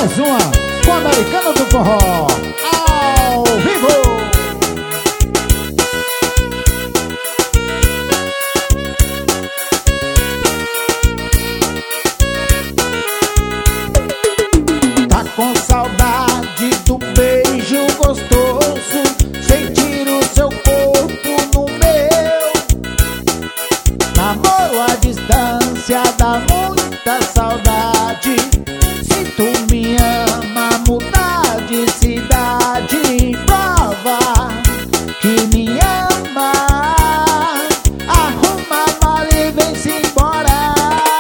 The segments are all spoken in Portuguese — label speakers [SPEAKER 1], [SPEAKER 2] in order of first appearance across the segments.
[SPEAKER 1] mais uma com o Americano do Forró, ao vivo. Tá com saudade do beijo gostoso, sentir o seu corpo no meu. Namoro à distância dá muita saudade. Se tu me ama, mudar de cidade, prova que me ama. Arruma a mala e vem-se embora.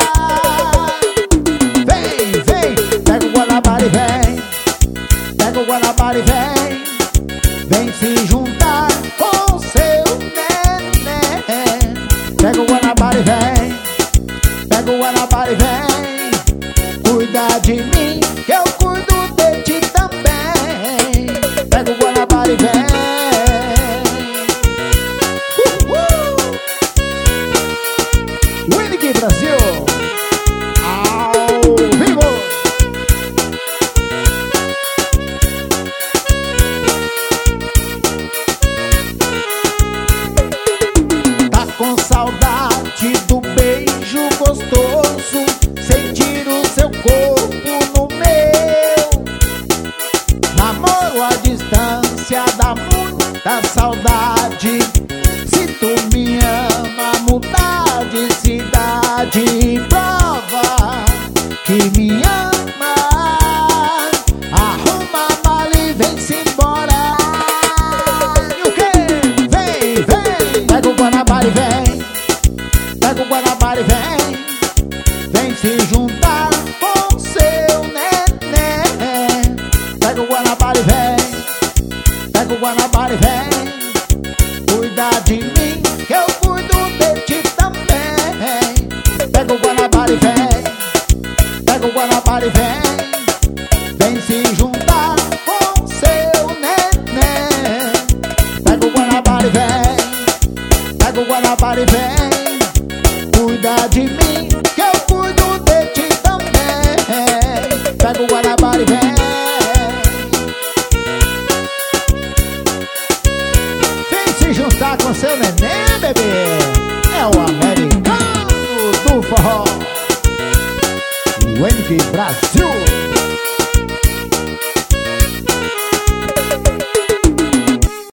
[SPEAKER 1] Vem, vem, pega o Guanabara e vem. Pega o Guanabara e vem. Vem se juntar com seu neném. Pega o Guanabara e vem. Pega o Guanabara e vem. Cuida de mim, que eu cuido de ti também. Pega o Guanabara e vem. Winning Brasil, ao vivo. Tá com saudade do beijo gostoso, sentir o seu corpo no meu. Namoro à distância dá muita saudade. Se tu me ama, mudar de cidade, prova que me ama. Arruma a mala e vem-se embora. E o quê? Vem, vem. Pega o Guanabara e vem. Pega o Guanabara e vem. Vem se juntar com seu neném. Pega o Guanabara e vem. Pega o Guanabara e vem. Cuida de mim, que eu cuido de ti também. Pega o Guanabara e vem. Pega o Guanabara e vem. Vem se juntar com seu neném. Pega o Guanabara e vem. Pega o Guanabara e vem. Cuida de mim, que eu cuido de ti também. Pega o Guanabara e vem. Vem se juntar com seu neném, bebê. É o Americano do Forró, o Winning Brasil.